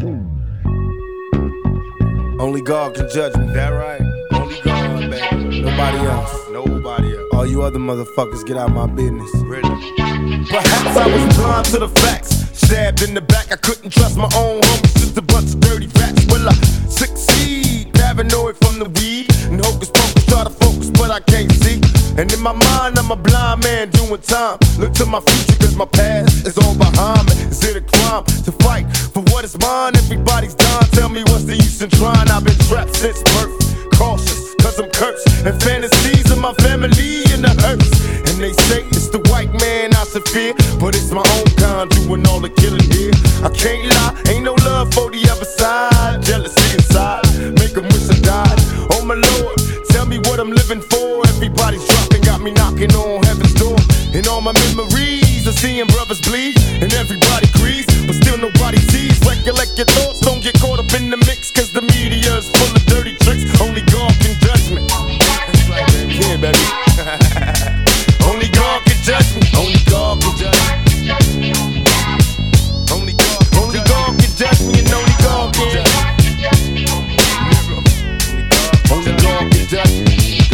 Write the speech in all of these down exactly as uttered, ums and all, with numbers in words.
Only God can judge me. That right? Only God, baby. Nobody else. Nobody else. All you other motherfuckers, get out my business. Really? Perhaps I was blind to the facts. Stabbed in the back, I couldn't trust my own homies. Just a bunch of dirty rats. Will I succeed? Paranoid from the weed. And hocus pocus, try to focus, but I can't see. And in my mind, I'm a blind man doing time. Look to my future, cause my past is all behind me. Is it a crime to fight for what is mine? Everybody's dying, tell me what's the use in trying? I've been trapped since birth, cautious, cause I'm cursed. And fantasies of my family in the hearse. And they say it's the white man I should fear, but it's my own kind doing all the killing here. I can't lie, ain't no love for the other side. Jealousy inside, make 'em wish I died. Oh my Lord, tell me what I'm living for. Everybody's dropping, got me knocking on heaven's door. And all my memories of seeing brothers bleed, and everybody agrees, but still nobody sees. Recollect your thoughts, don't get caught up in the mix, cause the media is full of dirty tricks. Only God can judge me. Yeah, baby. Only God can judge me. Only God can judge me. Only God, only God can judge me, and only God can. Only God can judge me.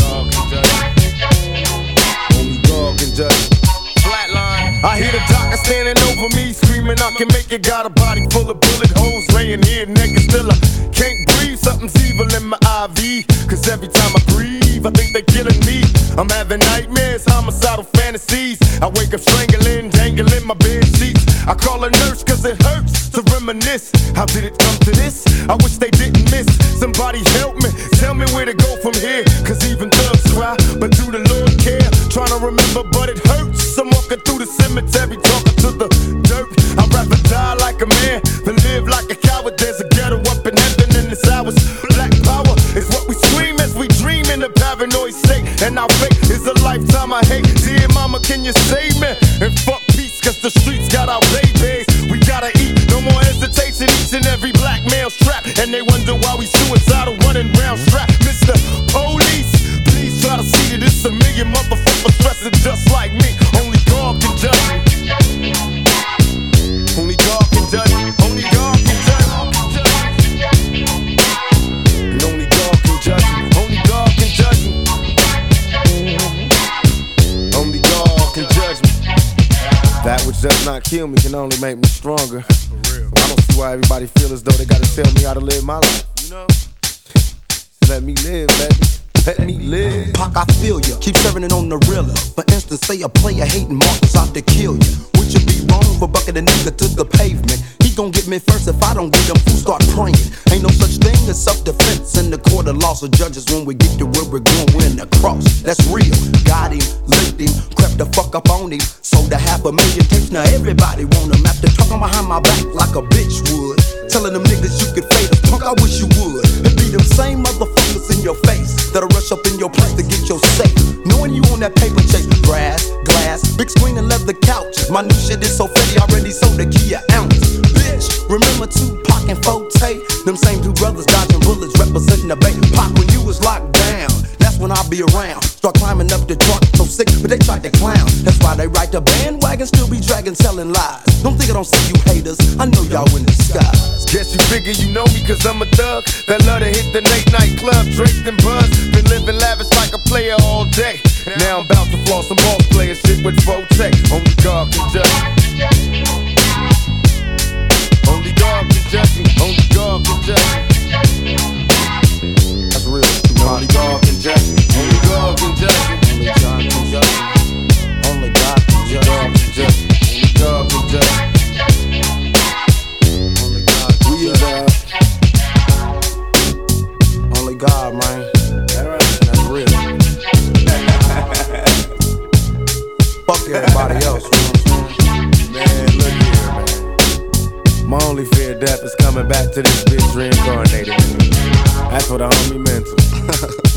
Flatline. I hear the doctor standing over me, screaming I can make it. Got a body full of bullet holes, laying here naked. Still I can't breathe, something's evil in my I V. Cause every time I breathe, I think they're killing me. I'm having nightmares, homicidal fantasies. I wake up strangling, dangling my bed sheets. I call a nurse cause it hurts to reminisce. How did it come to this? I wish they didn't miss. Somebody help me, tell me where to go from here. Cause even thugs cry, but do the Lord care? Trying to remember, but it hurts. I'm walking through the cemetery, talking to the dirt. I'd rather die like a man than live like a coward. There's a ghetto up in heaven and it's ours. Black power is what we scream as we dream in a paranoid state. And our fate is a lifetime I hate. Dear mama, can you save me? And fuck peace, cause the streets got our babies. We gotta eat, no more hesitation. Each and every black male's trapped, and they wonder why we suicidal running round strapped. Mister Police, please try to see that it's a million motherfuckers stressing just like me. Only God can judge me. Only God can judge me. Only God can judge me. And only God can judge me. Only God can judge me. Only God can judge me. That which does not kill me can only make me stronger. For real. I don't see why everybody feel as though they gotta tell me how to live my life. You know? Let me live, baby. Let me live. Pac, I feel ya. Keep serving it on the realer. For instance, say a player hating Marcus out to kill you. Would you be wrong for bucking a nigga to the pavement? He gon' get me first if I don't get him. Fools start praying. Ain't no such thing as self-defense in the court of law. So judges, when we get to where we're going, we're in the cross. That's real. Got him, licked him, crept the fuck up on him. Sold a half a million tapes. Now everybody want him. After talking behind my back like a bitch would. Telling them niggas you could fade us. Punk, I wish you would. It be them same motherfuckers in your face that'll rush up in your place to get your safe. Knowing you on that paper chase. Grass, glass, big screen and leather couches. My new shit is so fatty, already sold a key an ounce. Bitch, remember Tupac and Forte? Them same two brothers dodging bullets, representing the Bay. Pac, when you was locked down, that's when I'll be around. Start climbing up the chart, so sick, but they tried to clown. That's why they ride the bandwagon, still be dragging, telling lies. Don't think I don't see you haters, I know y'all in disguise. Guess you figure you know me cause I'm a thug that love to hit the late night club, draped and buzz. Been living lavish like a player all day. Now I'm about to floss some ball player shit with Forte. Only God can judge me. Only God can judge me. Only God can judge me. That's real. Only God can judge me. Only God can judge me. Only God can judge me. Only God can judge me. Only God can judge me. Only God can judge me. Only God, man. That's real. Fuck everybody else, you know what I'm saying? Man, look here, man. My only fear of death is coming back to this bitch reincarnated. That's what a homie meant to.